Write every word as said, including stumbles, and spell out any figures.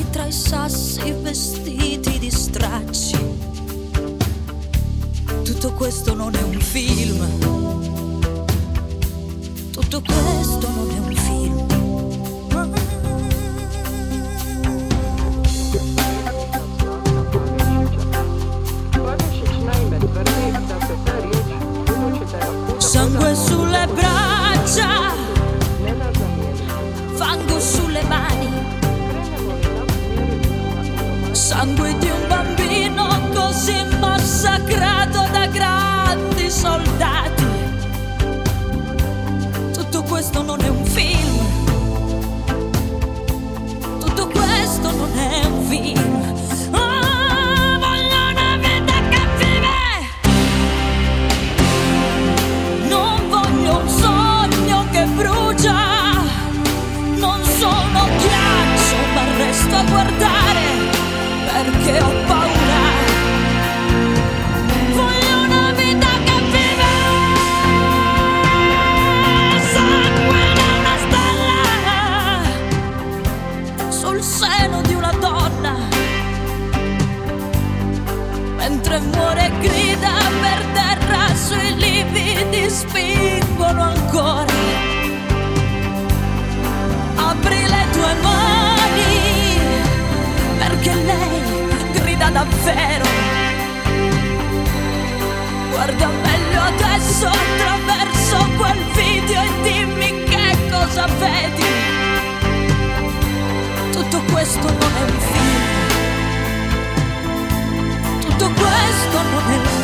tra i sassi vestiti di stracci. Tutto questo non è un film. Tutto questo non è un film. Sangue sulle braccia, fango sulle mani, sangue di un bambino così massacrato da grandi soldati. Tutto questo non è un film. Tutto questo non è un film. Oh, voglio una vita che vive. Non voglio un sogno che brucia. Non sono ghiaccio, ma resto a guardare perché ho paura. Voglio una vita che vive. Sangue da una stella sul seno di una donna, mentre muore e grida per terra, sui lividi spingono ancora. Apri le tue mani perché lei grida davvero. Guarda meglio adesso attraverso quel video e dimmi che cosa vedi. Tutto questo non è un film. Tutto questo non è un film.